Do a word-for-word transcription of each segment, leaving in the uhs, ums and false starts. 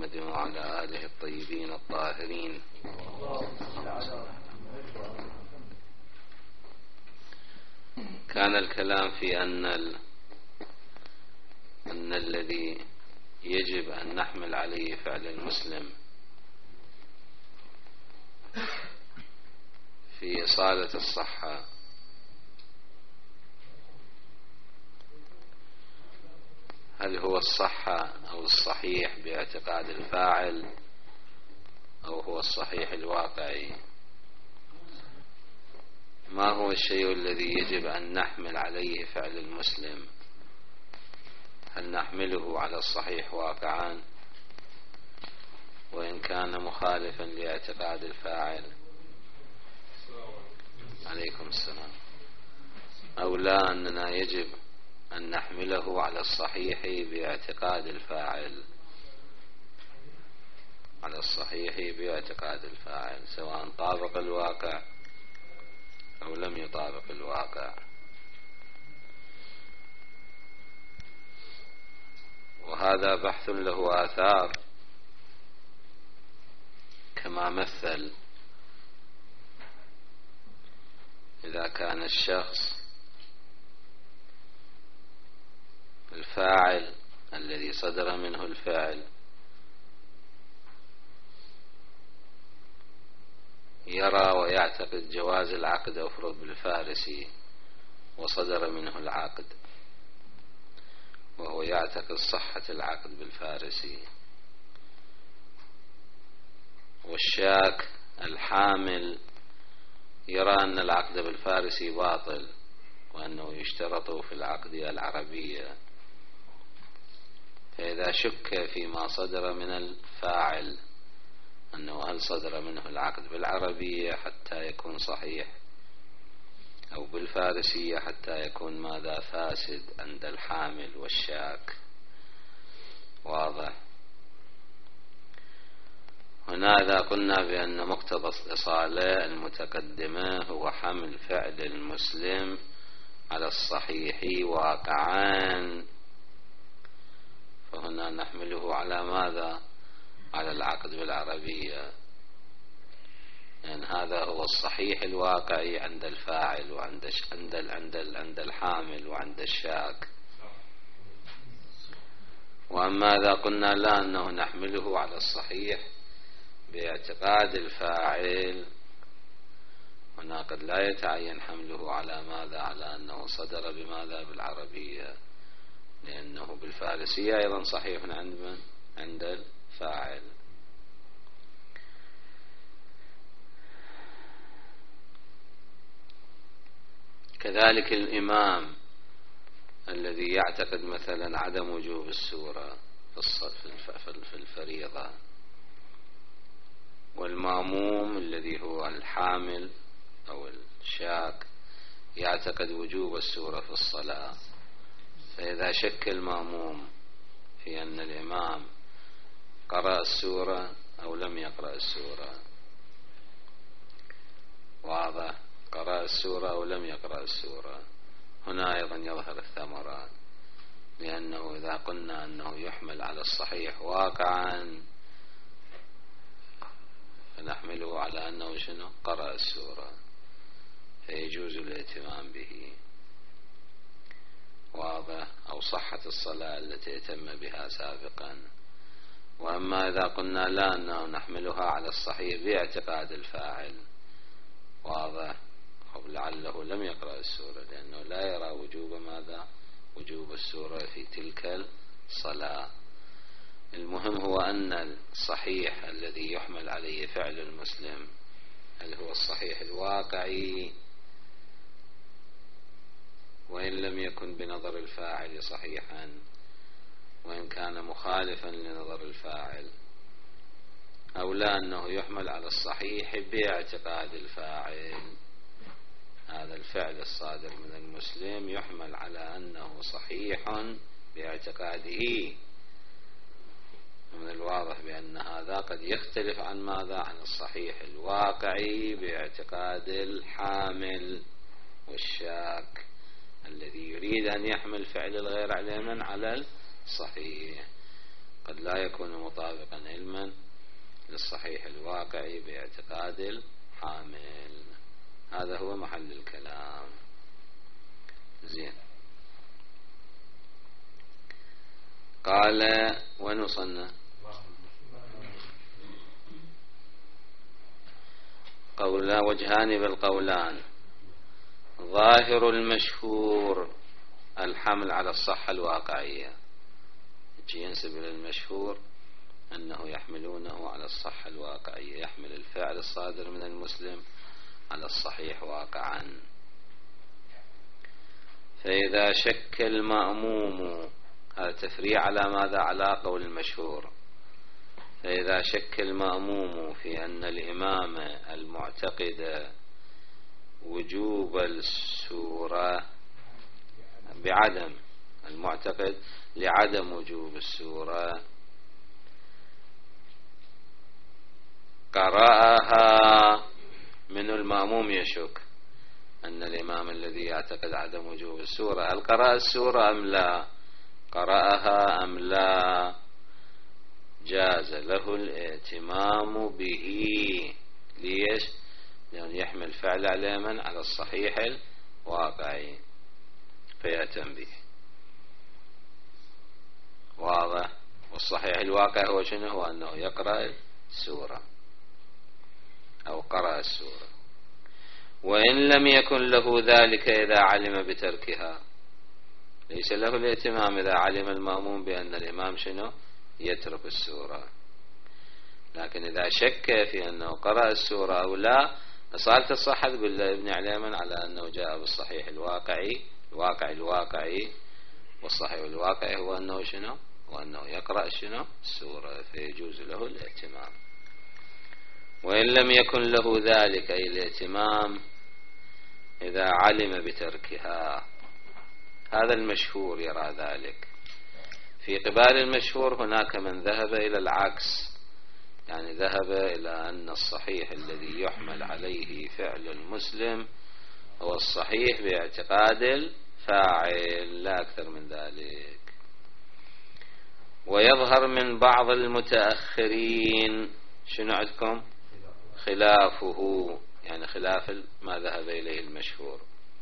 محمد وعلى آله الطيبين الطاهرين. كان الكلام في أن ال... أن الذي يجب أن نحمل عليه فعل المسلم في إصالة الصحة هل هو الصحة أو الصحيح باعتقاد الفاعل أو هو الصحيح الواقعي؟ ما هو الشيء الذي يجب أن نحمل عليه فعل المسلم؟ هل نحمله على الصحيح واقعا وإن كان مخالفا لاعتقاد الفاعل؟ عليكم السلام. أو لا أننا يجب أن نحمله على الصحيح باعتقاد الفاعل، على الصحيح باعتقاد الفاعل سواء طابق الواقع أو لم يطابق الواقع. وهذا بحث له آثار، كما مثل إذا كان الشخص الفاعل الذي صدر منه الفعل يرى ويعتقد جواز العقد أفرض بالفارسي وصدر منه العقد، وهو يعتقد صحة العقد بالفارسي، والشاك الحامل يرى أن العقد بالفارسي باطل وأنه يشترط في العقد العربية. فإذا شك فيما صدر من الفاعل أنه هل صدر منه العقد بالعربية حتى يكون صحيح أو بالفارسية حتى يكون ماذا فاسد عند الحامل والشاك. واضح؟ هنا إذا قلنا بأن مقتضى الإصالة المتقدمة هو حمل فعل المسلم على الصحيح واقعا، فهنا نحمله على ماذا؟ على العقد بالعربية، لأن يعني هذا هو الصحيح الواقعي عند الفاعل وعند عند عند عند الحامل وعند الشاك. وأما إذا قلنا لا أنه نحمله على الصحيح باعتقاد الفاعل، هنا قد لا يتعين حمله على ماذا؟ على أنه صدر بماذا؟ بالعربية، لأنه بالفارسية أيضا صحيح عند من؟ عند الفاعل. كذلك الإمام الذي يعتقد مثلا عدم وجوب السورة في الفريضة، والماموم الذي هو الحامل أو الشاك يعتقد وجوب السورة في الصلاة، فإذا شك الماموم في أن الإمام قرأ السورة أو لم يقرأ السورة، واضح؟ قرأ السورة أو لم يقرأ السورة، هنا أيضا يظهر الثمرات، لأنه إذا قلنا أنه يحمل على الصحيح واقعا فنحمله على أنه شنو؟ قرأ السورة، فيجوز الاهتمام به. واضح؟ أو صحة الصلاة التي تم بها سابقا. وأما إذا قلنا لا أنه نحملها على الصحيح باعتقاد الفاعل، واضح؟ لعله لم يقرأ السورة لأنه لا يرى وجوب ماذا؟ وجوب السورة في تلك الصلاة. المهم هو أن الصحيح الذي يحمل عليه فعل المسلم هل هو الصحيح الواقعي وإن لم يكن بنظر الفاعل صحيحا وإن كان مخالفا لنظر الفاعل، أو لا أنه يحمل على الصحيح باعتقاد الفاعل. هذا الفعل الصادر من المسلم يحمل على أنه صحيح باعتقاده. من الواضح بأن هذا قد يختلف عن ماذا؟ عن الصحيح الواقعي باعتقاد الحامل والشاك الذي يريد أن يحمل فعل الغير علما على الصحيح. قد لا يكون مطابقا علما للصحيح الواقعي باعتقاد الحامل. هذا هو محل الكلام. زين. قال ونصنع قولا وجهان بالقولان. ظاهر المشهور الحمل على الصحة الواقعية، ينسب إلى المشهور أنه يحملونه على الصحة الواقعية، يحمل الفعل الصادر من المسلم على الصحيح واقعا. فإذا شك المأموم، هذا تفريع على ماذا؟ على قول المشهور. فإذا شك المأموم في أن الإمام المعتقد وجوب السورة بعدم المعتقد لعدم وجوب السورة قرأها، من المأموم يشك أن الإمام الذي يعتقد عدم وجوب السورة هل قرأ السورة أم لا، قرأها أم لا، جاز له الائتمام به. ليش؟ لأن يحمل فعل على من؟ على الصحيح الواقعي فيأتم به. واضح؟ والصحيح الواقع هو شنو؟ هو أنه يقرأ السورة أو قرأ السورة. وإن لم يكن له ذلك إذا علم بتركها، ليس له الائتمام إذا علم المأموم بأن الإمام شنو؟ يترك السورة. لكن إذا شك في أنه قرأ السورة أو لا، أصالة الصحة بالابن عليمن على أنه جاء بالصحيح الواقعي، الواقع الواقعي، والصحيح الواقعي هو أنه شنو؟ وأنه يقرأ شنو؟ السورة، فيجوز له الائتمام. وإن لم يكن له ذلك أي الائتمام إذا علم بتركها، هذا المشهور يرى ذلك. في قبال المشهور هناك من ذهب إلى العكس، يعني ذهب إلى أن الصحيح الذي يحمل عليه فعل المسلم هو الصحيح باعتقاد الفاعل، لا أكثر من ذلك. ويظهر من بعض المتأخرين شنو عندكم؟ خلافه، يعني خلاف ما ذهب إليه المشهور.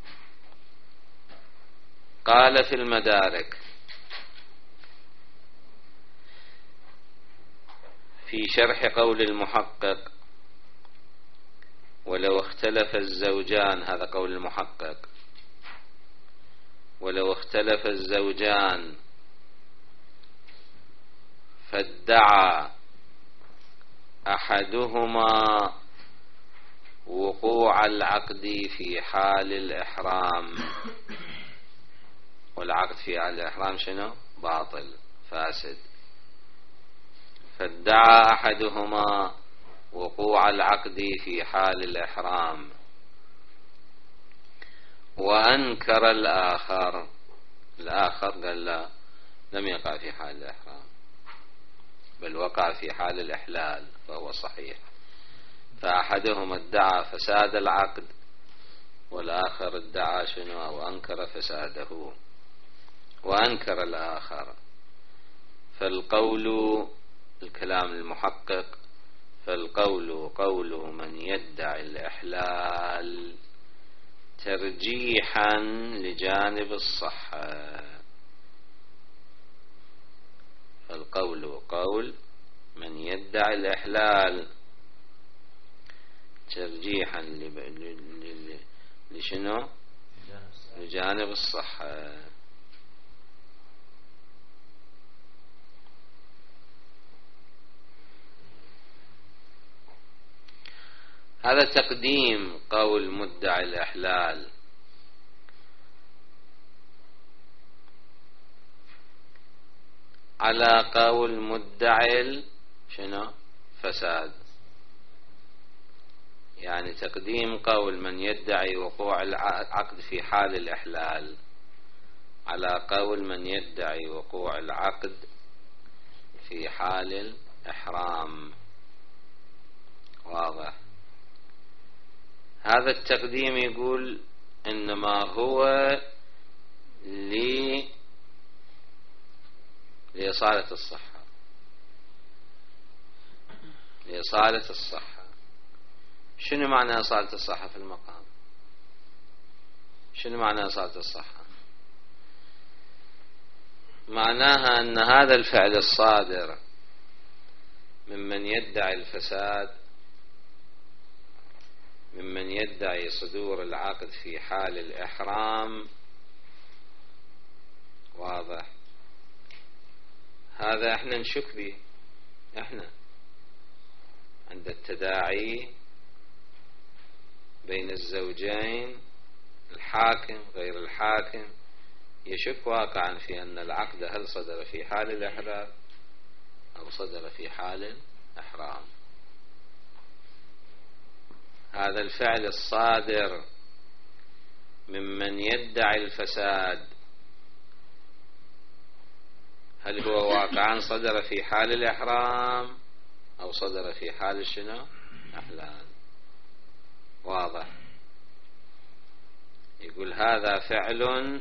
قال في المدارك في شرح قول المحقق: ولو اختلف الزوجان، هذا قول المحقق، ولو اختلف الزوجان فادعى أحدهما وقوع العقد في حال الإحرام، والعقد في حال الإحرام شنو؟ باطل فاسد. فادعى أحدهما وقوع العقد في حال الإحرام وأنكر الآخر، الآخر قال لا، لم يقع في حال الإحرام بل وقع في حال الإحلال، فهو صحيح. فأحدهما ادعى فساد العقد والآخر ادعى شنو؟ أو أنكر فساده. وأنكر الآخر، فالقول، الكلام المحقق، فالقول قول من يدعي الإحلال ترجيحا لجانب الصحة. فالقول قول من يدعي الإحلال ترجيحا لشنو؟ لجانب الصحة. هذا تقديم قول مدعي الإحلال على قول مدعي شنو؟ فساد. يعني تقديم قول من يدعي وقوع العقد في حال الإحلال على قول من يدعي وقوع العقد في حال الإحرام. واضح؟ هذا التقديم يقول إنما هو لي لإصالة الصحة، لإصالة الصحة. شنو معنى إصالة الصحة في المقام؟ شنو معنى إصالة الصحة؟ معناها أن هذا الفعل الصادر ممن يدعي الفساد، ممن يدعي صدور العقد في حال الإحرام، واضح، هذا احنا نشك به. احنا عند التداعي بين الزوجين، الحاكم غير الحاكم يشك واقعا في أن العقد هل صدر في حال الإحرام أو صدر في حال الإحرام. هذا الفعل الصادر ممن يدعي الفساد هل هو واقعا صدر في حال الإحرام أو صدر في حال شنو؟ الإحلال. واضح. يقول هذا فعل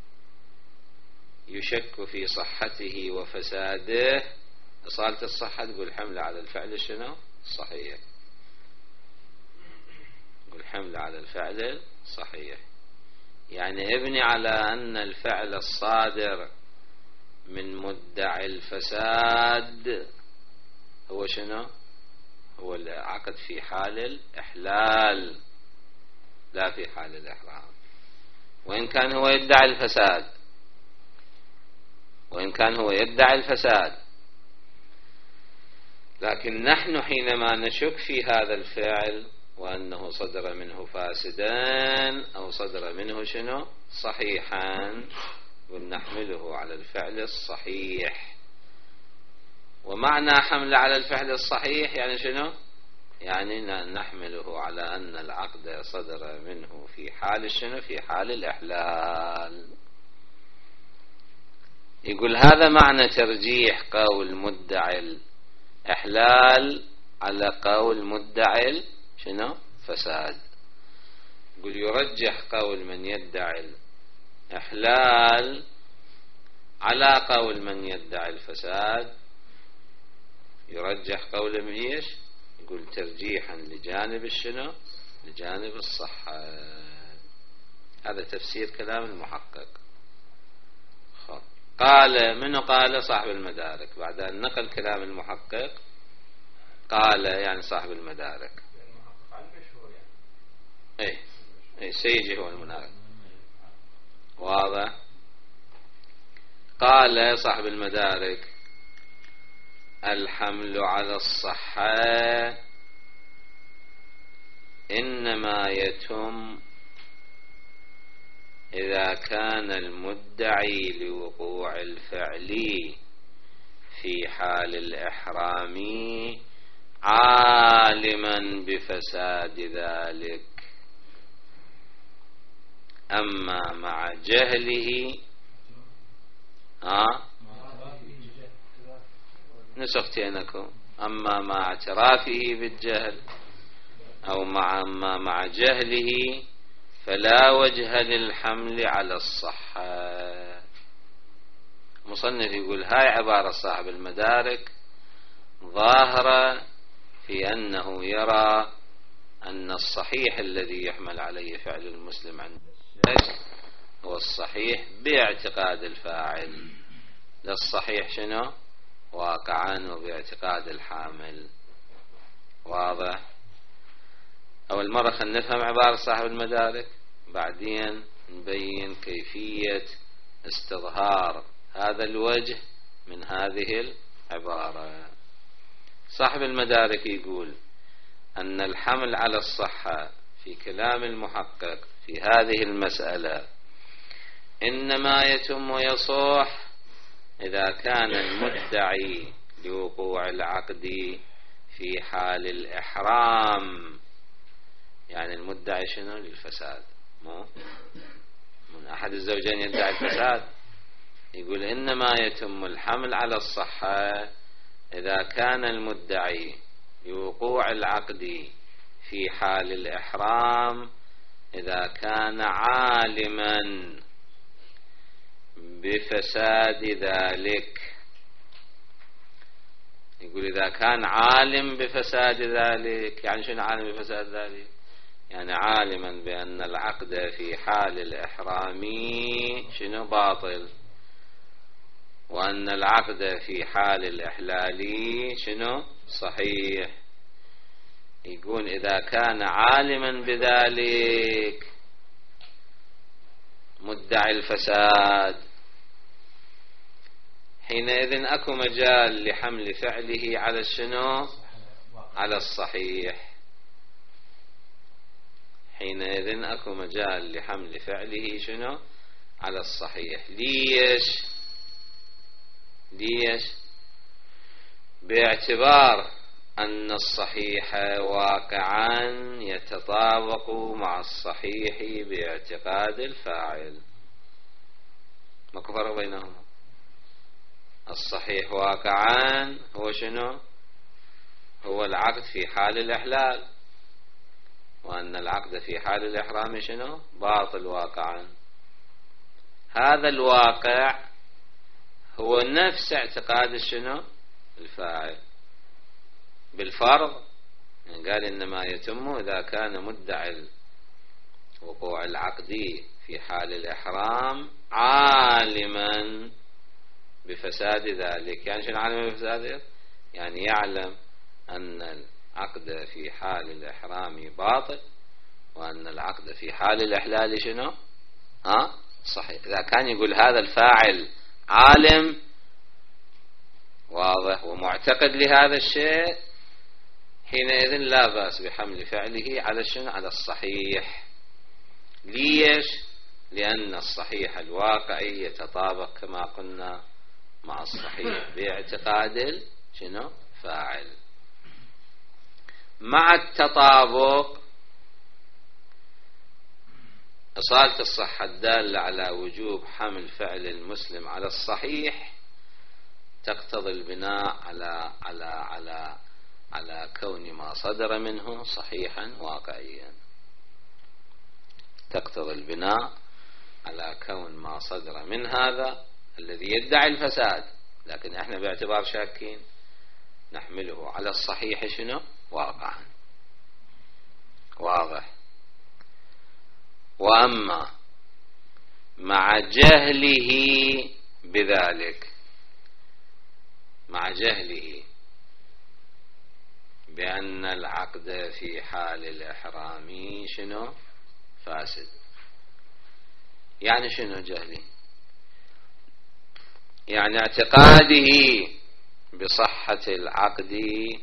يشك في صحته وفساده. إصالة الصحة تقول حمل على الفعل شنو؟ الصحيح. يقول حمل على الفعل الصحيح، يعني ابني على أن الفعل الصادر من مدعي الفساد هو شنو؟ هو العقد في حال الإحلال لا في حال الإحرام. وإن كان هو يدعي الفساد وإن كان هو يدعي الفساد لكن نحن حينما نشك في هذا الفعل وأنه صدر منه فاسدا أو صدر منه شنو؟ صحيحا، ونحمله على الفعل الصحيح. ومعنى حمل على الفعل الصحيح يعني شنو؟ يعني نحمله على أن العقد صدر منه في حال شنو؟ في حال الإحلال. يقول هذا معنى ترجيح قول مدعي الإحلال على قول مدعي شنو؟ فساد. يقول يرجح قول من يدعي الإحلال على قول من يدعي الفساد. يرجح قول من ايش؟ يقول ترجيحا لجانب الشنو؟ لجانب الصحة. هذا تفسير كلام المحقق. قال منه؟ قال صاحب المدارك، بعد أن نقل كلام المحقق قال يعني صاحب المدارك. اي اي سيجي هو المنارك. واضح. قال صاحب المدارك الحمل على الصحة إنما يتم إذا كان المدعي لوقوع الفعل في حال الإحرام عالما بفساد ذلك، أما مع جهله ها نسختينكم أما مع اعترافه بالجهل أو مع أما مع جهله فلا وجه للحمل على الصحة. مصنف يقول هاي عبارة صاحب المدارك ظاهرة في أنه يرى أن الصحيح الذي يحمل عليه فعل المسلم عند الشك هو الصحيح باعتقاد الفاعل، لا الصحيح شنو؟ واقعا وباعتقاد الحامل. واضح. أول مرة خلينا نفهم عبارة صاحب المدارك، بعدين نبين كيفية استظهار هذا الوجه من هذه العبارة. صاحب المدارك يقول أن الحمل على الصحة في كلام المحقق في هذه المسألة إنما يتم ويصح إذا كان المدعي لوقوع العقد في حال الإحرام، يعني المدعي شنو؟ للفساد، مو من أحد الزوجين يدعي الفساد. يقول إنما يتم الحمل على الصحة إذا كان المدعي لوقوع العقد في حال الإحرام إذا كان عالما بفساد ذلك. يقول إذا كان عالم بفساد ذلك. يعني شنو عالم بفساد ذلك؟ يعني عالما بأن العقد في حال الإحرام شنو باطل، وأن العقد في حال الإحلال شنو صحيح. يقول إذا كان عالما بذلك مدعي الفساد، حينئذ أكو مجال لحمل فعله على الشنو؟ على الصحيح. حينئذ أكو مجال لحمل فعله شنو؟ على الصحيح. ليش؟ ليش؟ باعتبار أن الصحيح واقعا يتطابق مع الصحيح باعتقاد الفاعل. ماكو فرق بينهما. الصحيح واقعا هو شنو؟ هو العقد في حال الإحلال، وأن العقد في حال الإحرام شنو؟ باطل واقعا. هذا الواقع هو نفس اعتقاد شنو؟ الفاعل. بالفرض يعني قال إنما يتم إذا كان مدعي وقوع العقد في حال الإحرام عالما بفساد ذلك. يعني شنو عالم بفساد؟ يعني يعلم أن العقد في حال الإحرام باطل، وأن العقد في حال الإحلال شنو؟ ها؟ صحيح. إذا كان يقول هذا الفاعل عالم واضح ومعتقد لهذا الشيء، حينئذ لا بأس بحمل فعله على شنو؟ على الصحيح. ليش؟ لأن الصحيح الواقعي يتطابق كما قلنا مع الصحيح باعتقاد شنو؟ فاعل. مع التطابق أصالة الصحة الدالة على وجوب حمل فعل المسلم على الصحيح تقتضي البناء على على على على كون ما صدر منه صحيحا واقعيا. تقتضي البناء على كون ما صدر من هذا الذي يدعي الفساد، لكن احنا باعتبار شاكين نحمله على الصحيح شنو؟ واقعا. واضح. وأما مع جهله بذلك، مع جهله بأن العقد في حال الإحرام شنو؟ فاسد. يعني شنو جهله؟ يعني اعتقاده بصحة العقد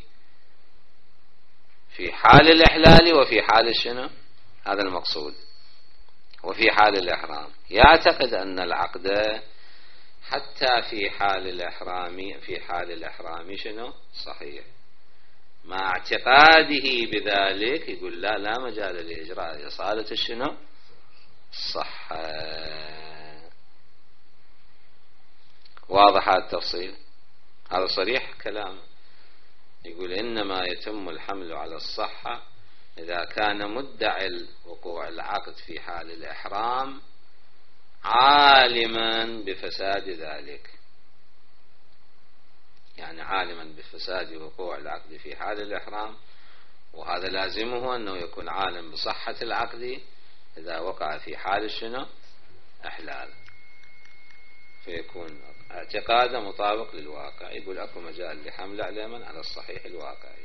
في حال الإحلال وفي حال شنو؟ هذا المقصود. وفي حال الإحرام يعتقد أن العقد حتى في حال الإحرام في حال الإحرام شنو؟ صحيح. مع اعتقاده بذلك يقول لا لا مجال لإجراء إصالة شنو؟ صح. واضح هذا التفصيل؟ هذا صريح كلام. يقول إنما يتم الحمل على الصحة إذا كان مدعي وقوع العقد في حال الإحرام عالما بفساد ذلك. يعني عالما بفساد وقوع العقد في حال الإحرام، وهذا لازمه أنه يكون عالم بصحة العقد إذا وقع في حال شنو؟ إحلال، فيكون اعتقاده مطابق للواقع. يقول أكو مجال لحمل علما على الصحيح الواقعي.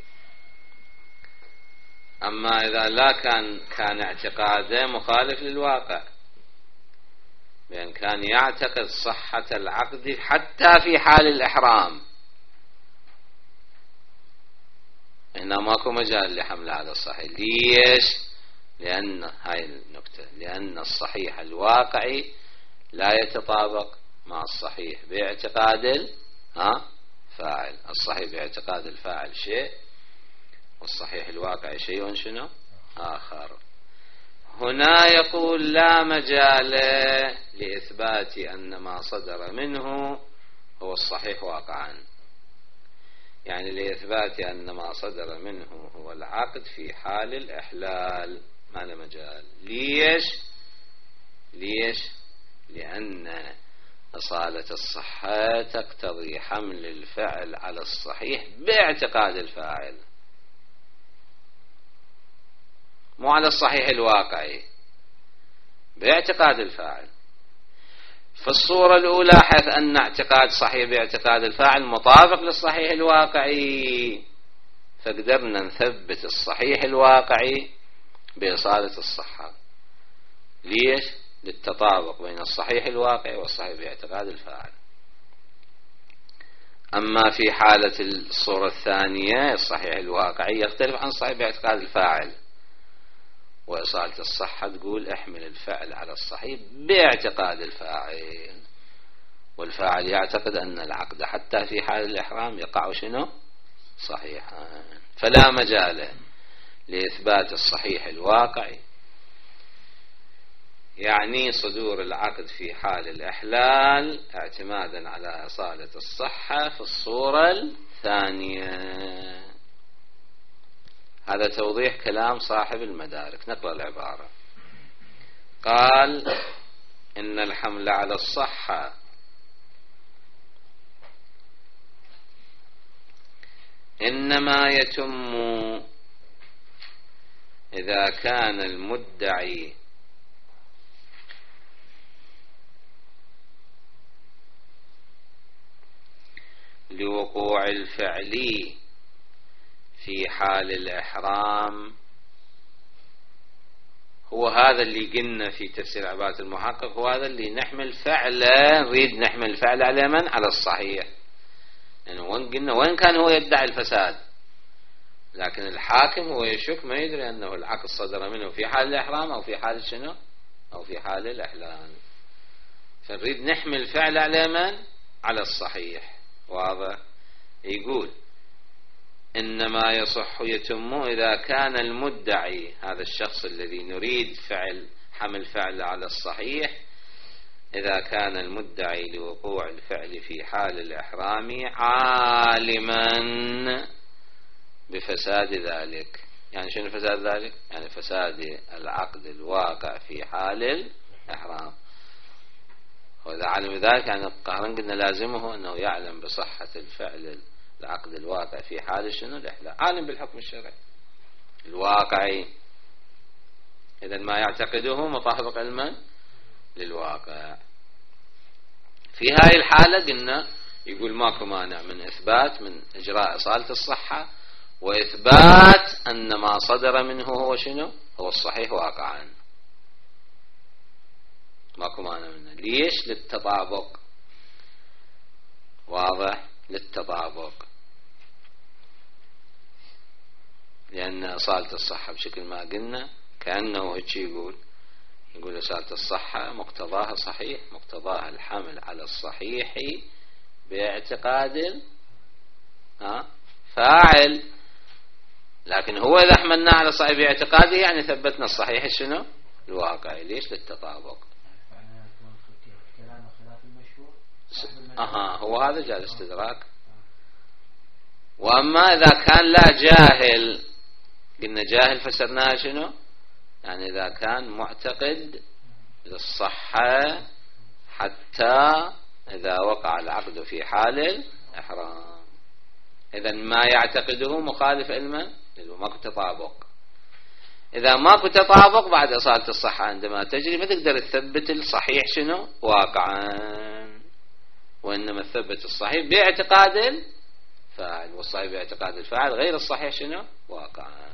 أما إذا لا كان كان اعتقاده مخالف للواقع، بأن كان يعتقد صحة العقد حتى في حال الإحرام، هنا ماكو مجال لحمل هذا الصحيح. ليش؟ لأن هاي النكتة، لأن الصحيح الواقعي لا يتطابق مع الصحيح باعتقاد ها فاعل. الصحيح باعتقاد الفاعل شيء، والصحيح الواقعي شيء شنو؟ آخر. هنا يقول لا مجال لإثبات أن ما صدر منه هو الصحيح واقعا. يعني لإثبات أن ما صدر منه هو العقد في حال الإحلال ما له مجال. ليش؟ ليش؟ لأن إصالة الصحة تقتضي حمل الفعل على الصحيح باعتقاد الفاعل، مو على الصحيح الواقعي، باعتقاد الفاعل. في الصورة الأولى حيث أن اعتقاد صحيح باعتقاد الفاعل مطابق للصحيح الواقعي، فقدرنا نثبت الصحيح الواقعي بإصالة الصحة. ليش؟ للتطابق بين الصحيح الواقعي والصحيح باعتقاد الفاعل. أما في حالة الصورة الثانية الصحيح الواقعي يختلف عن الصحيح باعتقاد الفاعل، وإصالة الصحة تقول احمل الفعل على الصحيح باعتقاد الفاعل، والفاعل يعتقد أن العقد حتى في حال الإحرام يقع شنو؟ صحيحا، فلا مجال لإثبات الصحيح الواقعي، يعني صدور العقد في حال الإحلال اعتمادا على إصالة الصحة في الصورة الثانية. هذا توضيح كلام صاحب المدارك. نقرأ العبارة. قال إن الحمل على الصحة إنما يتم إذا كان المدعي لوقوع الفعل في حال الإحرام، هو هذا اللي قلنا في تفسير عبارة المحقق، هو هذا اللي نحمل فعله، نريد نحمل فعل على من؟ على الصحيح. يعني وين قلنا وين كان هو يدعي الفساد، لكن الحاكم هو يشك، ما يدري أنه العقد صدر منه في حال الإحرام أو في حال شنو؟ أو في حال الإحلال. فنريد نحمل فعل على من؟ على الصحيح. واضح؟ يقول إنما يصح يتم إذا كان المدعي، هذا الشخص الذي نريد فعل حمل فعل على الصحيح، إذا كان المدعي لوقوع الفعل في حال الإحرام عالما بفساد ذلك. يعني شنو فساد ذلك؟ يعني فساد العقد الواقع في حال الإحرام. وإذا علم ذلك يعني قهرا قلنا لازمه أنه يعلم بصحة الفعل العقد الواقع في حال شنو؟ الإحلال، عالم بالحكم الشرعي الواقعي، إذا ما يعتقده مطابق علما للواقع. في هاي الحالة قلنا يقول ماكو مانع من إثبات من إجراء إصالة الصحة وإثبات أن ما صدر منه هو شنو؟ هو الصحيح واقعا، ماكو مانع منه. ليش؟ للتطابق. واضح؟ للتطابق، لأن إصالة الصحة بشكل ما قلنا كأنه هيك يقول يقول إصالة الصحة مقتضاها صحيح، مقتضاها الحمل على الصحيح باعتقاد ها فاعل، لكن هو إذا حملنا على الصحيح باعتقاده يعني ثبتنا الصحيح شنو؟ الواقعي. ليش؟ للتطابق. أها هو هذا جاء الاستدراك. وأما إذا كان لا جاهل، قلنا جاهل فسرناها شنو؟ يعني إذا كان معتقد للصحة حتى إذا وقع العقد في حال الإحرام، إذا ما يعتقده مخالف علما ماكو تطابق. إذا ماكو تطابق بعد إصالة الصحة عندما تجري ما تقدر تثبت الصحيح شنو؟ واقعا، وإنما تثبت الصحيح باعتقاد الفاعل، والصحيح باعتقاد الفاعل غير الصحيح شنو؟ واقعا.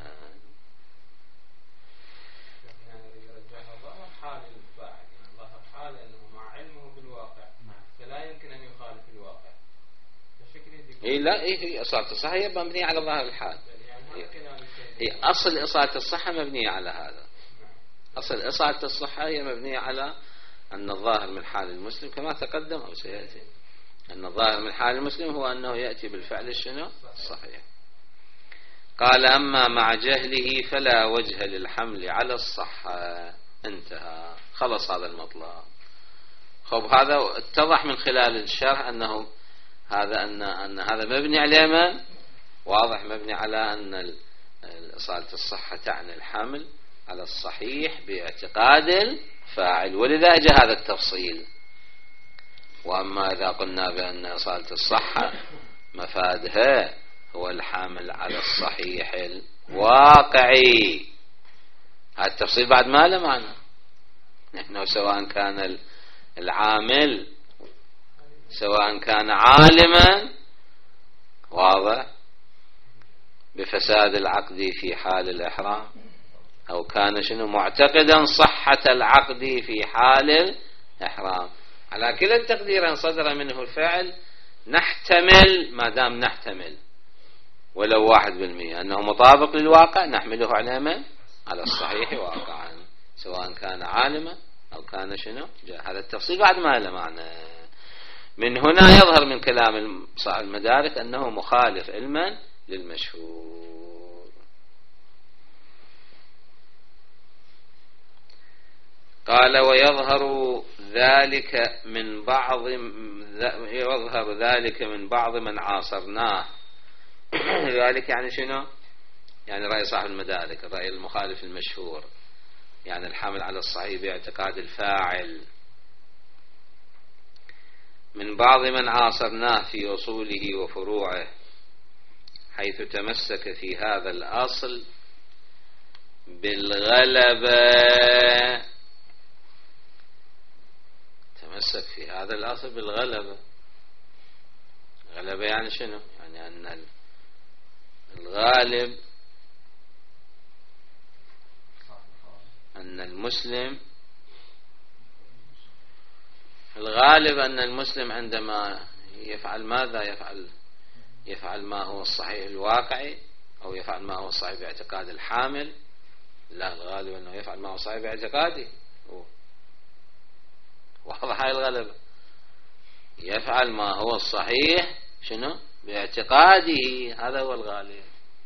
إيه لا إيه هي إصالة الصحة هي مبنية على ظاهر الحال. هي أصل إصالة الصحة مبنية على هذا. أصل إصالة الصحة هي مبنية على أن الظاهر من حال المسلم كما تقدم أو سيأتي، أن الظاهر من حال المسلم هو أنه يأتي بالفعل الشنو؟ الصحيح. قال أما مع جهله فلا وجه للحمل على الصحة. انتهى، خلص هذا المطلب. خب هذا اتضح من خلال الشرح أنه هذا أن أن هذا مبني على من؟ واضح مبني على أن إصالة الصحة تعني الحمل على الصحيح باعتقاد الفاعل، ولذا جاء هذا التفصيل. وأما إذا قلنا بأن إصالة الصحة مفادها هو الحامل على الصحيح الواقعي، هذا التفصيل بعد ما له معنى. نحن سواء كان العامل سواء كان عالما واضح بفساد العقد في حال الإحرام، أو كان شنو معتقدا صحة العقد في حال الإحرام، على كلا التقدير أن صدر منه الفعل نحتمل، ما دام نحتمل ولو واحد بالمئة أنه مطابق للواقع نحمله على من؟ على الصحيح واقعا، سواء كان عالما أو كان شنو جاء. هذا التفصيل بعد ما له معنى. من هنا يظهر من كلام صاحب المدارك أنه مخالف علما للمشهور. قال ويظهر ذلك من بعض يظهر ذلك من بعض من عاصرناه. ذلك يعني شنو؟ يعني رأي صاحب المدارك، الرأي المخالف المشهور، يعني الحامل على الصحيح باعتقاد الفاعل، من بعض من عاصرناه في أصوله وفروعه، حيث تمسك في هذا الأصل بالغلبة. تمسك في هذا الأصل بالغلبة. غلبة يعني شنو؟ يعني أن الغالب أن المسلم الغالب أن المسلم عندما يفعل ماذا يفعل يفعل ما هو الصحيح الواقعي، أو يفعل ما هو الصحيح باعتقاد الحامل. لا، الغالب أنه يفعل ما هو صحيح باعتقاده. واضح هاي الغلبة، يفعل ما هو الصحيح شنو باعتقاده، هذا هو الغالب.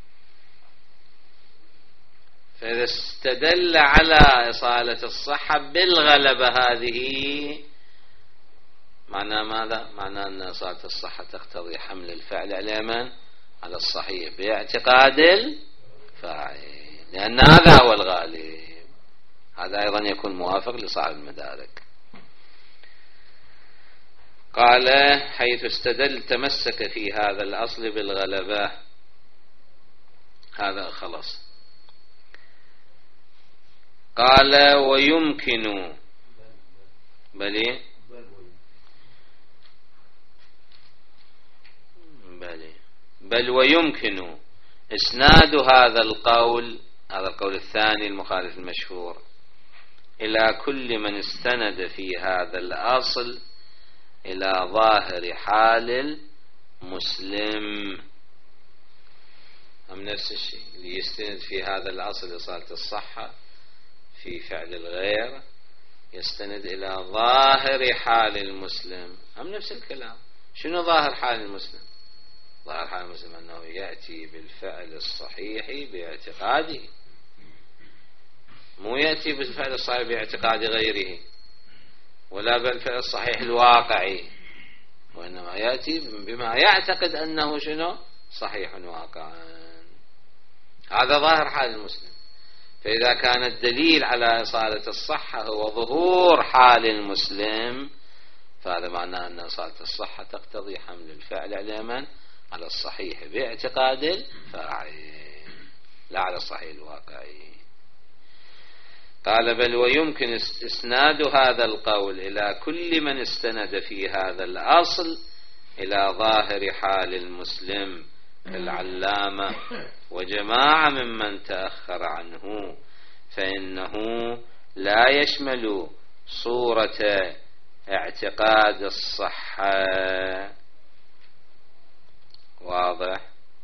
فإذا استدل على إصالة الصحة بالغلبة هذه، معنى ماذا؟ معنى أن إصالة الصحة تقتضي حمل الفعل على من؟ على الصحيح باعتقاد الفاعل، لأن هذا هو الغالب. هذا أيضا يكون موافق لصاحب المدارك. قال حيث استدل تمسك في هذا الأصل بالغلبة. هذا خلاص. قال ويمكن بل بل بل ويمكن إسناد هذا القول، هذا القول الثاني المخالف المشهور، إلى كل من استند في هذا الأصل إلى ظاهر حال المسلم. أم نفس الشيء اللي يستند في هذا الأصل إصالة الصحة في فعل الغير يستند إلى ظاهر حال المسلم. أم نفس الكلام. شنو ظاهر حال المسلم؟ ظاهر حال المسلم أنه يأتي بالفعل الصحيح باعتقاده، مو يأتي بالفعل الصحيح باعتقاد غيره، ولا بالفعل الصحيح الواقعي، وإنما يأتي بما يعتقد أنه شنو صحيح واقعا. هذا ظاهر حال المسلم. فإذا كان الدليل على إصالة الصحة هو ظهور حال المسلم، فهذا معناه أن إصالة الصحة تقتضي حمل الفعل على من؟ على الصحيح باعتقاد الفاعل، لا على الصحيح الواقعي. قال بل ويمكن إسناد هذا القول إلى كل من استند في هذا الأصل إلى ظاهر حال المسلم كالعلامة وجماعة ممن تأخر عنه، فإنه لا يشمل صورة اعتقاد الصحة. واضح؟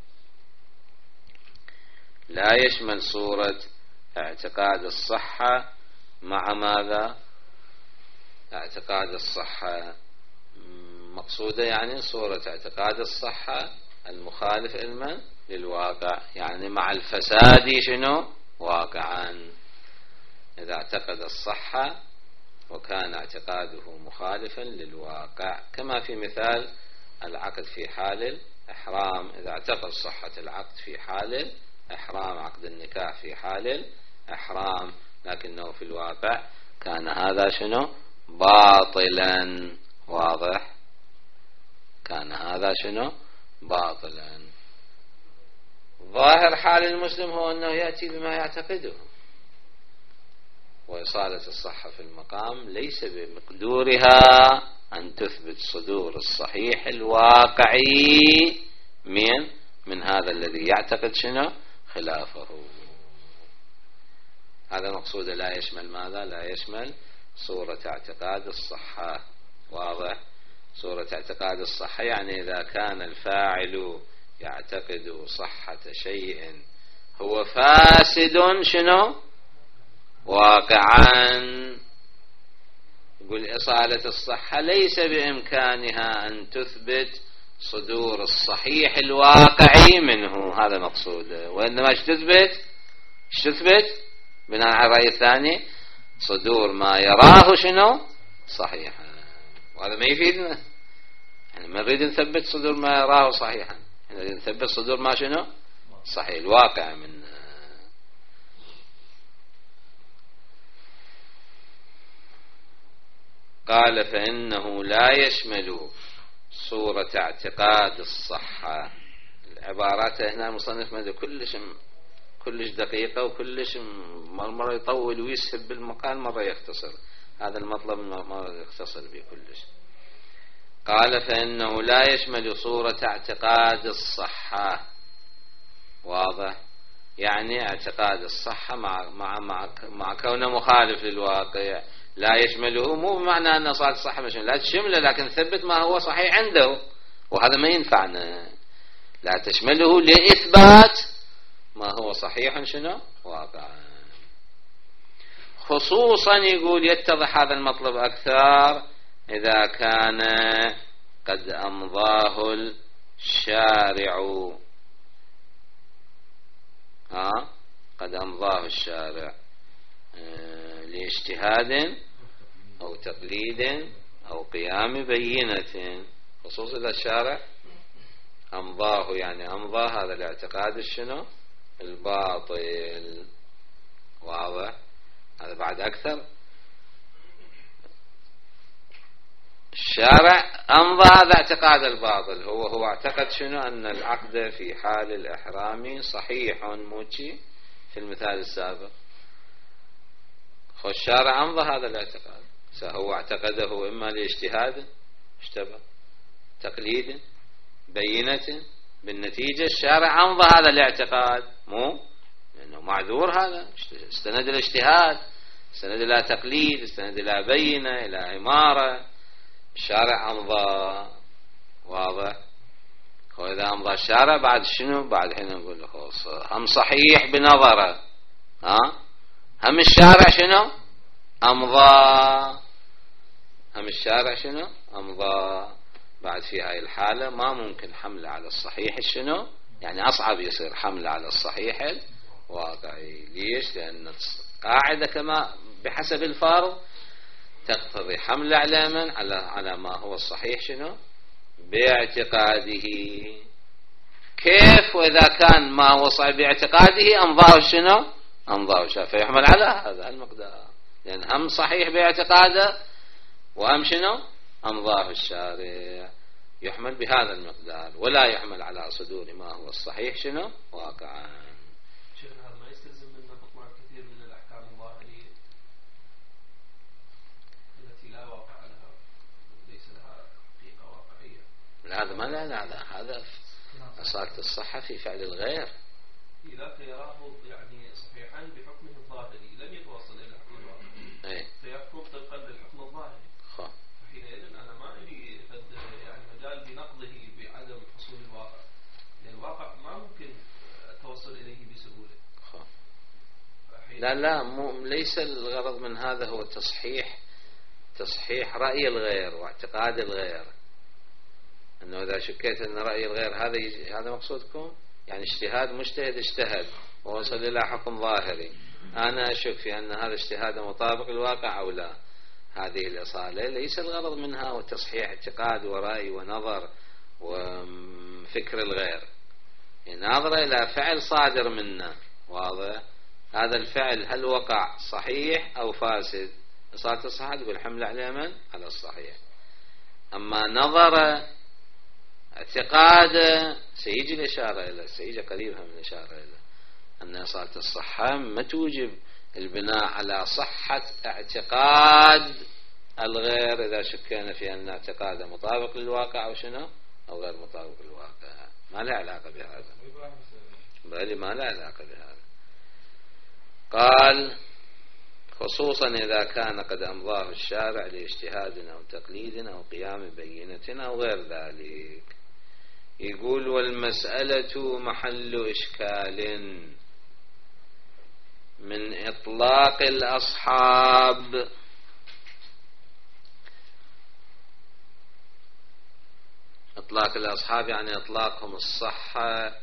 لا يشمل صورة اعتقاد الصحة مع ماذا؟ اعتقاد الصحة مقصودة يعني صورة اعتقاد الصحة المخالف علما للواقع، يعني مع الفساد شنو واقعا. إذا اعتقد الصحة وكان اعتقاده مخالفا للواقع، كما في مثال العقد في حال الإحرام. إذا اعتقد صحة العقد في حال الإحرام، عقد النكاح في حال الإحرام، لكنه في الواقع كان هذا شنو باطلا. واضح؟ كان هذا شنو؟ باطلا. ظاهر حال المسلم هو أنه يأتي بما يعتقده، وإصالة الصحة في المقام ليس بمقدورها أن تثبت صدور الصحيح الواقعي من من هذا الذي يعتقد شنو؟ خلافه. هذا مقصود لا يشمل ماذا؟ لا يشمل صورة اعتقاد الصحة. واضح؟ صورة اعتقاد الصحة يعني إذا كان الفاعل يعتقد صحة شيء هو فاسد شنو؟ واقعا، يقول إصالة الصحة ليس بإمكانها أن تثبت صدور الصحيح الواقعي منه، هذا مقصوده. وإنما ايش تثبت؟ ايش تثبت بناء على الرأي الثاني؟ صدور ما يراه شنو؟ صحيحا. وهذا ما يفيدنا، يعني ما نريد نثبت صدور ما يراه صحيحا، نريد نثبت صدور ما شنو؟ صحيح الواقع من. قال فإنه لا يشمل صورة اعتقاد الصحة. العبارات هنا المصنف ماذا كلش كلش دقيقة وكلش مرة يطول ويسهب بالمقال، مرة يختصر. هذا المطلب مرة يختصر به كلش. قال فإنه لا يشمل صورة اعتقاد الصحة. واضح؟ يعني اعتقاد الصحة مع مع مع, مع كونه مخالف للواقع لا يشمله، مو بمعنى أن صلاة الصحة مش لا تشمله، لكن ثبت ما هو صحيح عنده، وهذا ما ينفعنا. لا تشمله لإثبات ما هو صحيح شنو؟ واقعا. خصوصا يقول يتضح هذا المطلب أكثر إذا كان قد أمضاه الشارع. ها قد أمضاه الشارع لاجتهاد أو تقليد أو قيام بينة. خصوصا إذا الشارع أمضاه، يعني أمضى هذا الاعتقاد الشنو؟ الباطل. واضح؟ هذا بعد أكثر. الشارع أمضى هذا اعتقاد الباطل، هو هو اعتقد شنو؟ أن العقد في حال الإحرام صحيح، موشي في المثال السابق. الشارع أمضى هذا الاعتقاد، هو اعتقده إما لاجتهاد اشتبه، تقليد، بينة، بالنتيجة الشارع أمضى هذا الاعتقاد، مو لأنه معذور، هذا استند إلى اجتهاد، استند إلى تقليد، استند إلى بينة، إلى إمارة. الشارع أمضى. واضح؟ وإذا أمضى الشارع بعد شنو؟ بعد حين نقول خلاص هم صحيح بنظره، ها هم الشارع شنو؟ أمضى. هم الشارع شنو؟ أمضى. بعد في هاي الحالة ما ممكن حمله على الصحيح شنو؟ يعني أصعب يصير حمله على الصحيح الواقعي. ليش؟ لأن القاعدة كما بحسب الفرض تقتضي حمل على من؟ على على ما هو الصحيح شنو؟ باعتقاده. كيف وإذا كان ما هو صحيح باعتقاده أمضاه شنو؟ أمضاه الشارع، فيحمل على هذا المقدار، لأن هم صحيح باعتقاده وهم شنو؟ أمضاه الشارع، يحمل بهذا المقدار، ولا يحمل على صدور ما هو الصحيح شنو؟ واقعا. شيخنا هذا ما يستلزم منا بطلان كثير من الأحكام الظاهرية التي لا واقع لها، ليس لها حقيقة واقعية. لا هذا ما لا لا هذا أصالة الصحة في فعل الغير. إذا يراه يعني صحيحا بحكمه الظاهري لم يتوصل إلى الحكم الواقعي، أي. فيحكم طبقا للحكم الظاهري. خ. حينئذ أنا ما لي يعني مجال بنقضه بعدم حصول الواقع، لأن الواقع ما ممكن التوصل إليه بسهولة. خ. لا لا مو ليس الغرض من هذا هو تصحيح تصحيح رأي الغير واعتقاد الغير، أنه إذا شكيت أن رأي الغير هذا يجي هذا مقصودكم، يعني اجتهاد مجتهد اجتهد ووصل إلى حكم ظاهري، أنا أشك في أن هذا اجتهاد مطابق الواقع أو لا. هذه الإصالة ليس الغرض منها وتصحيح اعتقاد ورأي ونظر وفكر الغير، ناظر إلى فعل صادر منا. واضح؟ هذا الفعل هل وقع صحيح أو فاسد؟ إصالة الصحة تقول حمل على من؟ على الصحيح. أما نظر اعتقاد سيجي الإشارة إلى سيجي قريبها من الإشارة إلى أن أصالة الصحة ما توجب البناء على صحة اعتقاد الغير إذا شكينا في أن اعتقاده مطابق للواقع أو شنو أو غير مطابق للواقع، ما له علاقة بهذا، بل ما له علاقة بهذا. قال خصوصا إذا كان قد أمضاه الشارع لاجتهاد أو تقليد أو قيام بينة أو غير ذلك. يقول والمسألة محل إشكال من إطلاق الأصحاب إطلاق الأصحاب يعني إطلاقهم الصحة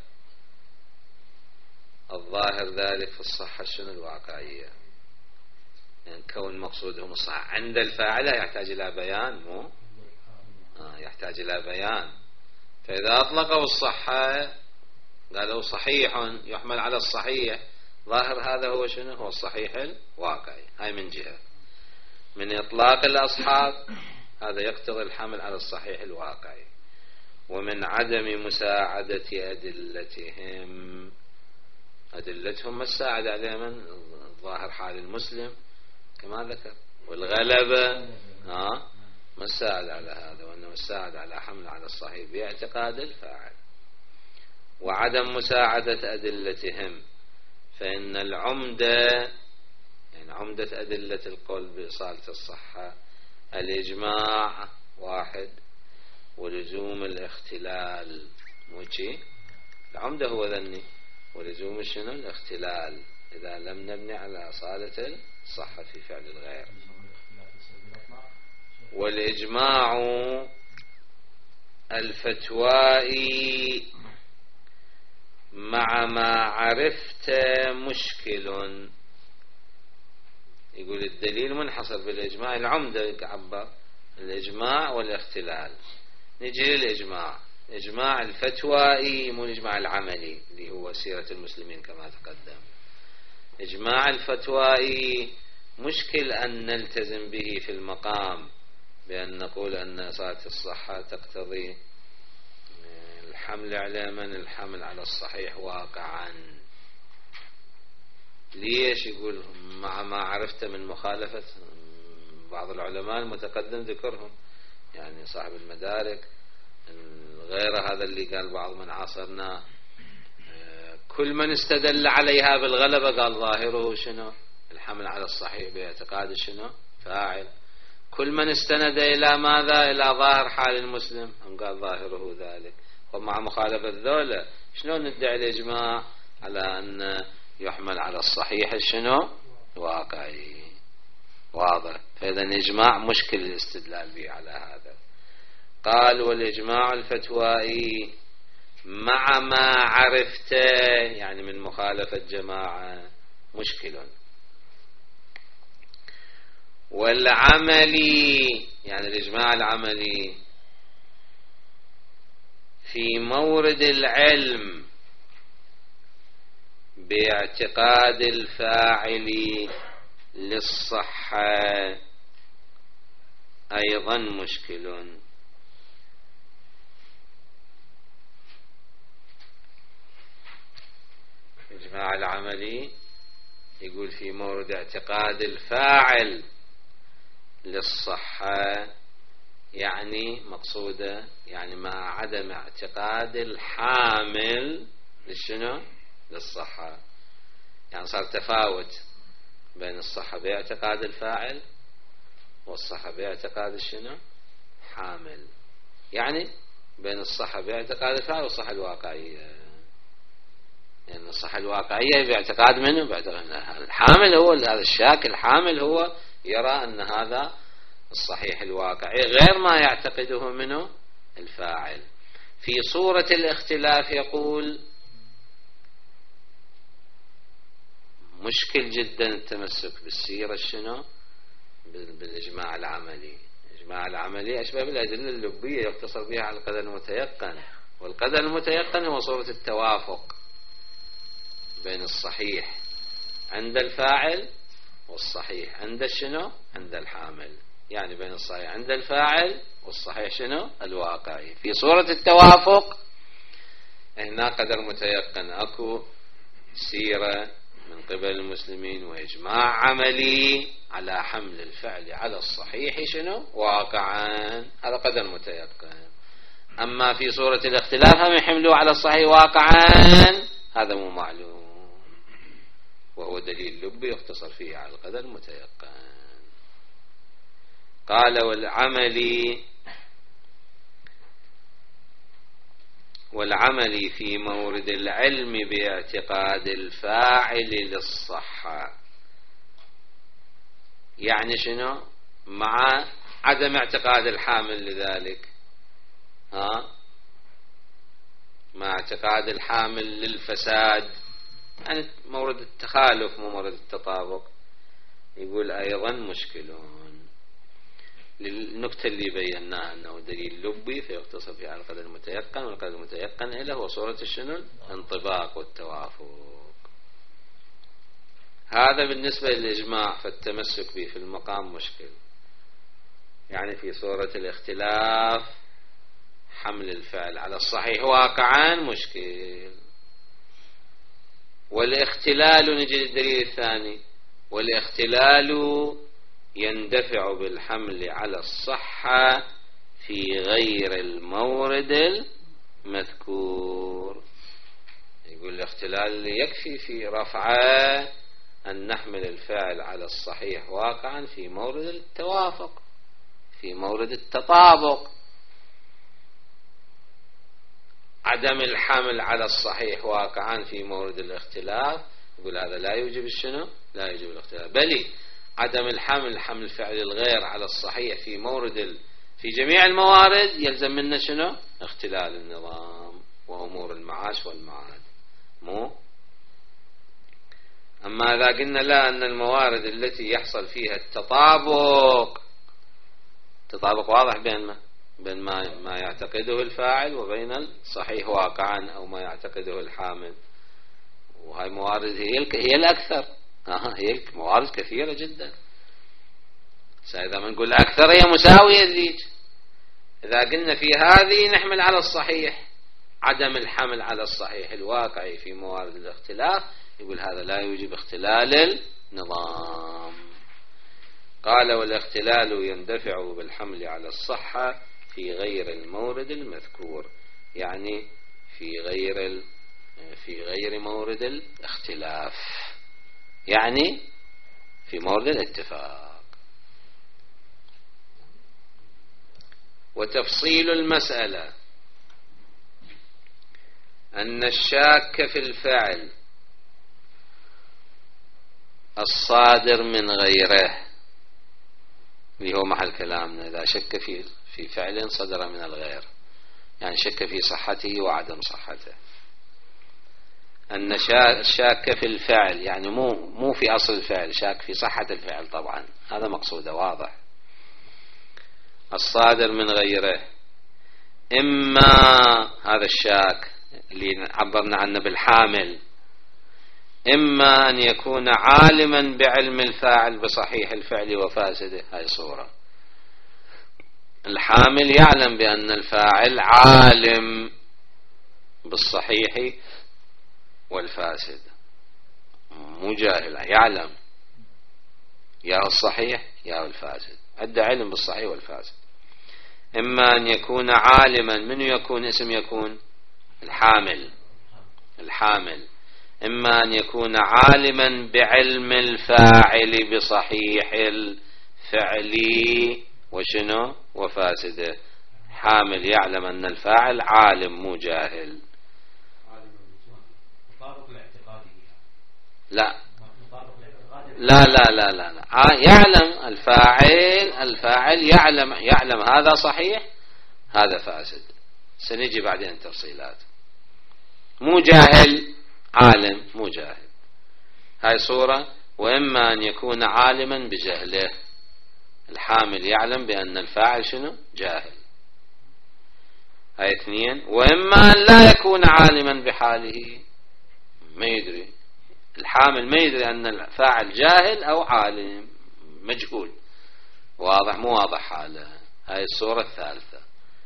الظاهر ذلك في الصحة شنو الواقعية، يعني كون مقصودهم الصحة عند الفاعلة يحتاج إلى بيان، مو آه يحتاج إلى بيان. فإذا أطلقوا الصحة قالوا صحيح يحمل على الصحيح، ظاهر هذا هو شنو هو الصحيح الواقعي. هاي من جهة. من إطلاق الأصحاب هذا يقتضي الحمل على الصحيح الواقعي. ومن عدم مساعدة أدلتهم، أدلتهم ما تساعد على من ظاهر حال المسلم كما ذكر، والغلبة ها ما تساعد على هذا، وإنما تساعد على حمل على الصحيح باعتقاد الفاعل. وعدم مساعدة أدلتهم فإن العمدة يعني عمدة أدلة القول بإصالة الصحة الإجماع واحد ولزوم الاختلال، مو شيء العمدة هو ذني، ولزوم شنو الاختلال إذا لم نبني على أصالة الصحة في فعل الغير. والإجماع الفتوائي مع ما عرفت مشكل. يقول الدليل منحصر بالإجماع، العمدة عبر الإجماع والاختلال. نجي للإجماع، إجماع الفتوائي مو الإجماع العملي اللي هو سيرة المسلمين كما تقدم. إجماع الفتوائي مشكل أن نلتزم به في المقام بأن نقول أن أصالة الصحة تقتضي الحمل على من الحمل على الصحيح واقعا. ليش؟ يقول مع ما عرفت من مخالفة بعض العلماء المتقدم ذكرهم، يعني صاحب المدارك غير هذا اللي قال بعض من عاصرنا كل من استدل عليها بالغلبة قال ظاهره شنو الحمل على الصحيح باعتقاد شنو فاعل. كل من استند إلى ماذا إلى ظاهر حال المسلم هم قال ظاهره ذلك. ومع مخالفة ذولا شلون ندعي الإجماع على أن يحمل على الصحيح شنو واقعي واضح. فإذا الإجماع مشكل الاستدلال به على هذا. قال والإجماع الفتوائي مع ما عرفت يعني من مخالفة جماعة مشكل. والعملي يعني الإجماع العملي في مورد العلم باعتقاد الفاعل للصحة أيضا مشكل. الإجماع العملي يقول في مورد اعتقاد الفاعل للصحة يعني مقصودة يعني مع عدم اعتقاد الحامل للشنو للصحة. يعني صار تفاوت بين الصحة باعتقاد الفاعل والصحة باعتقاد الشنو حامل، يعني بين الصحة باعتقاد الفاعل والصحة الواقعية. يعني الصحة الواقعية باعتقاد منه باعتقاد الحامل هو هذا الشاك الحامل هو يرى أن هذا الصحيح الواقعي غير ما يعتقده منه الفاعل. في صورة الاختلاف يقول مشكل جدا التمسك بالسيرة شنو بالإجماع العملي. الإجماع العملي أشبه بالأدلة اللبية يقتصر بها على القدر المتيقن، والقدر المتيقن هو صورة التوافق بين الصحيح عند الفاعل والصحيح عند الشنو عند الحامل. يعني بين الصحيح عند الفاعل والصحيح شنو الواقعي. في صورة التوافق هنا قدر متيقن، أكو سيرة من قبل المسلمين وإجماع عملي على حمل الفعل على الصحيح شنو واقعا، هذا قدر متيقن. أما في صورة الاختلاف هم يحملوا على الصحيح واقعا، هذا مو معلوم، وهو دليل لبي يختصر فيه على القدر المتيقن. قال والعمل والعمل في مورد العلم باعتقاد الفاعل للصحة، يعني شنو مع عدم اعتقاد الحامل لذلك، ها مع اعتقاد الحامل للفساد، يعني مورد التخالف مو مورد التطابق. يقول أيضا مشكلون للنكتة اللي بيناها أنه دليل لبي فيختصر في على القدر المتيقن، والقدر المتيقن إله هو صورة الشنو الانطباق والتوافق. هذا بالنسبة للإجماع، فالتمسك به في المقام مشكل. يعني في صورة الاختلاف حمل الفعل على الصحيح واقعا مشكل. والاختلال نجي للدليل الثاني، والاختلال يندفع بالحمل على الصحة في غير المورد المذكور. يقول الاختلال يكفي في رفعه أن نحمل الفعل على الصحيح واقعا في مورد التوافق، في مورد التطابق. عدم الحمل على الصحيح واقعا في مورد الاختلاف يقول هذا لا يوجب الشنو لا يوجب الاختلاف، بل عدم الحمل حمل فعل الغير على الصحيح في مورد ال... في جميع الموارد يلزم منا شنو اختلال النظام وأمور المعاش والمعاد. مو أما إذا قلنا لا أن الموارد التي يحصل فيها التطابق، تطابق واضح بين ما بين ما, ما يعتقده الفاعل وبين الصحيح واقعا أو ما يعتقده الحامل، وهي موارد هي هي الأكثر، آه هي موارد كثيرة جدا. إذا ما نقول أكثر هي مساوية ذيك، إذا قلنا في هذه نحمل على الصحيح، عدم الحمل على الصحيح الواقعي في موارد الاختلاف يقول هذا لا يوجب اختلال النظام. قال والاختلال يندفع بالحمل على الصحة في غير المورد المذكور، يعني في غير في غير مورد الاختلاف، يعني في مورد الاتفاق. وتفصيل المسألة أن الشاك في الفعل الصادر من غيره، اللي هو محل كلامنا، إذا شك في في فعل صدر من الغير، يعني شك في صحته وعدم صحته. أن شاك في الفعل يعني مو مو في أصل الفعل، شاك في صحة الفعل، طبعا هذا مقصوده واضح. الصادر من غيره، إما هذا الشاك اللي عبرنا عنه بالحامل، إما أن يكون عالما بعلم الفاعل بصحيح الفعل وفاسده، هاي صورة. الحامل يعلم بأن الفاعل عالم بالصحيح والفاسد، مو جاهل، يعلم يا الصحيح يا الفاسد، عنده علم بالصحيح والفاسد. إما أن يكون عالما، من يكون اسم يكون الحامل الحامل إما أن يكون عالما بعلم الفاعل بصحيح الفعل وشنو وفاسده. حامل يعلم أن الفاعل عالم مو جاهل. لا لا لا لا لا, لا. يعلم الفاعل الفاعل يعلم يعلم هذا صحيح هذا فاسد، سنجي بعدين تفصيلات. مو جاهل، عالم مو جاهل، هاي صورة. وإما أن يكون عالما بجهله، الحامل يعلم بأن الفاعل شنو جاهل، هاي اثنين. وإما أن لا يكون عالما بحاله، ما يدري الحامل، ما يدري أن الفاعل جاهل أو عالم، مجهول، واضح مو واضح حاله. هاي الصورة الثالثة.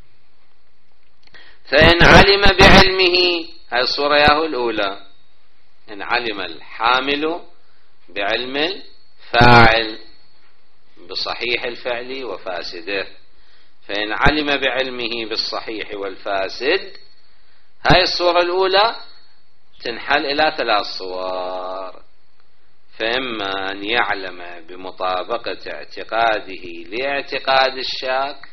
فإن علم بعلمه، هاي الصورة ياهو الأولى، إن علم الحامل بعلم الفاعل بصحيح الفعل وفاسده. فإن علم بعلمه بالصحيح والفاسد، هاي الصورة الأولى تنحل إلى ثلاث صور. فإما أن يعلم بمطابقة اعتقاده لاعتقاد الشاك،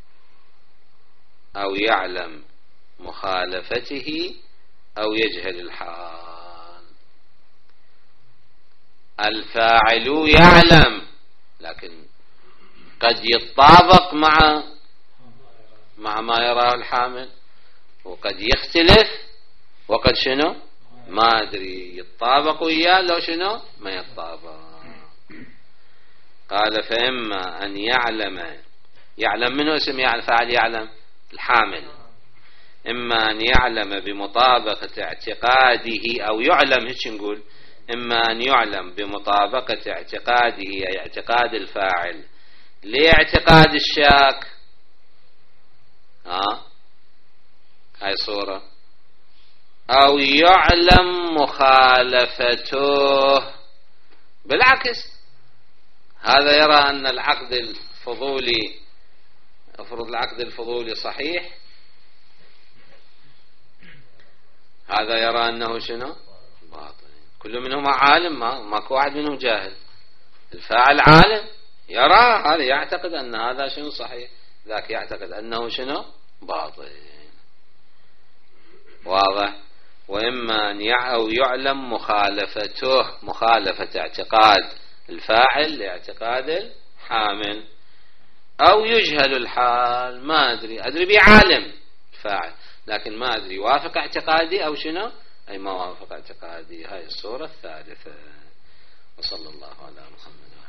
أو يعلم مخالفته، أو يجهل الحال. الفاعل يعلم لكن قد يتطابق مع مع ما يراه الحامل، وقد يختلف، وقد شنو ما أدري يتطابق وياه لو شنو ما يتطابق. قال فإما أن يعلم، يعلم منه اسم يعني فاعل يعلم الحامل، إما أن يعلم بمطابقة اعتقاده، أو يعلم هيك نقول، إما أن يعلم بمطابقة اعتقاده أي اعتقاد الفاعل لاعتقاد الشاك. ها هاي صورة. أو يعلم مخالفته، بالعكس هذا يرى أن العقد الفضولي، أفرض العقد الفضولي صحيح، هذا يرى أنه شنو باطل. كل منهم عالم، ما ماكو واحد منهم جاهل. الفاعل عالم يرى هذا، يعتقد أن هذا شنو صحيح، ذاك يعتقد أنه شنو باطل. واضح. وإما أن يعلم مخالفته، مخالفة اعتقاد الفاعل لاعتقاد الحامل، أو يجهل الحال، ما أدري أدري بعالم الفاعل لكن ما أدري وافق اعتقادي أو شنو أي ما وافق اعتقادي. هاي الصورة الثالثة. وصلى الله على محمد.